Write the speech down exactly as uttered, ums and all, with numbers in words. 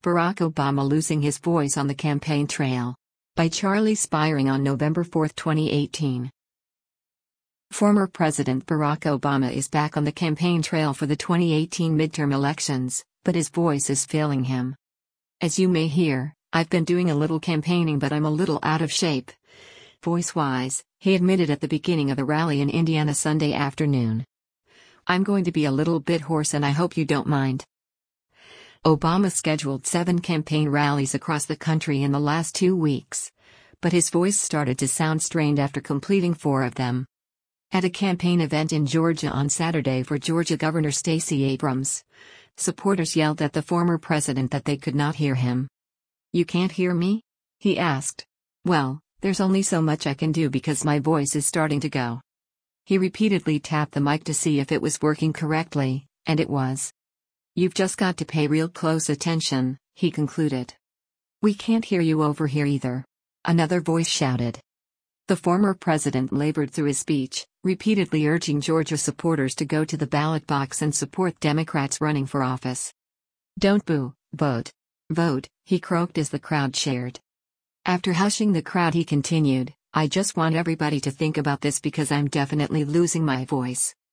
Barack Obama Losing His Voice on the Campaign Trail. By Charlie Spiring on November fourth, twenty eighteen. Former President Barack Obama is back on the campaign trail for the twenty eighteen midterm elections, but his voice is failing him. As you may hear, I've been doing a little campaigning, but I'm a little out of shape. Voice-wise, he admitted at the beginning of the rally in Indiana Sunday afternoon. I'm going to be a little bit hoarse and I hope you don't mind. Obama scheduled seven campaign rallies across the country in the last two weeks, but his voice started to sound strained after completing four of them. At a campaign event in Georgia on Saturday for Georgia Governor Stacey Abrams, supporters yelled at the former president that they could not hear him. "You can't hear me?" he asked. "Well, there's only so much I can do because my voice is starting to go." He repeatedly tapped the mic to see if it was working correctly, and it was. "You've just got to pay real close attention," he concluded. "We can't hear you over here either," another voice shouted. The former president labored through his speech, repeatedly urging Georgia supporters to go to the ballot box and support Democrats running for office. "Don't boo, vote. Vote," he croaked as the crowd cheered. After hushing the crowd, he continued, "I just want everybody to think about this because I'm definitely losing my voice.